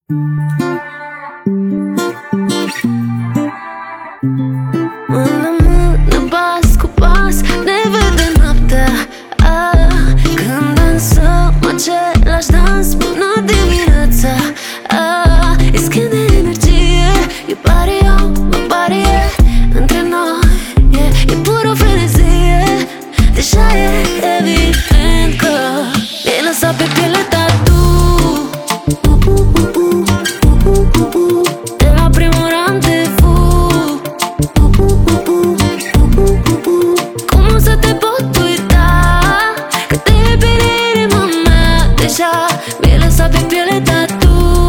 Mână în mână, pas cu pas, ne vedem noaptea. Când dansăm același dans până dimineața. E schimb de energie, e pariu, mă parie între noi, e pură frenezie. Deja e evident că mi-ai lăsat pe piele tatu. De la primul randevu, cum să te pot uita, că te iubire inima mea. Deja mi-ai lăsat pe piele tatu.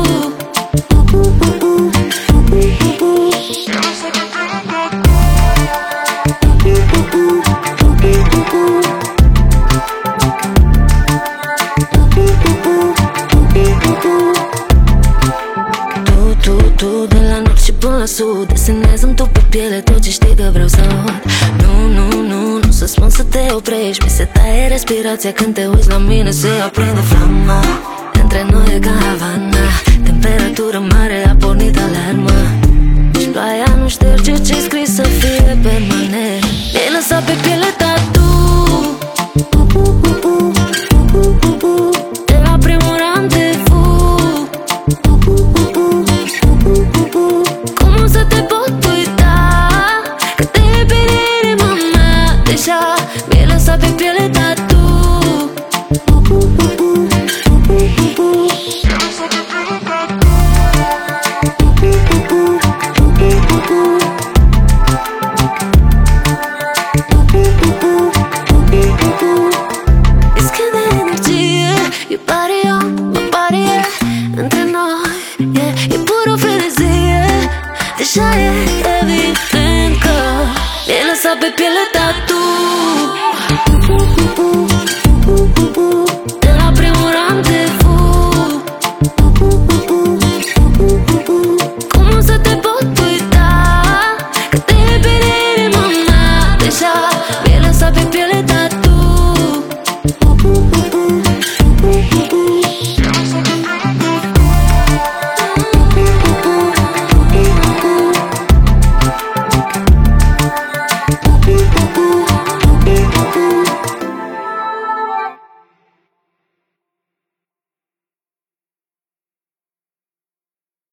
Tu, de la nord și până la sud, desenez-mi tu pe piele tot ce știi că vreau să aud. Nu să spun să te oprești, mi se taie respirația când te uiți la mine. Se aprinde flama, între noi e ca Havana. Temperatură mare, a pornit alarmă și ploaia nu șterge ce-i scris să fie permanent. Mi-ai lăsat pe piele tatu. De la primul randevu, cum să te pot uita, că te iubire inima mea. Deja mi-ai lăsat pe piele tatu. E schimb de energie, e pariu, mă parie între noi, e pură frenezie. Deja e evident că mi-ai lăsat pe piele tatu. De la primul randevu, cum să te pot uita, că te iubire inima mea. Deja mi-ai lăsat pe piele tatu.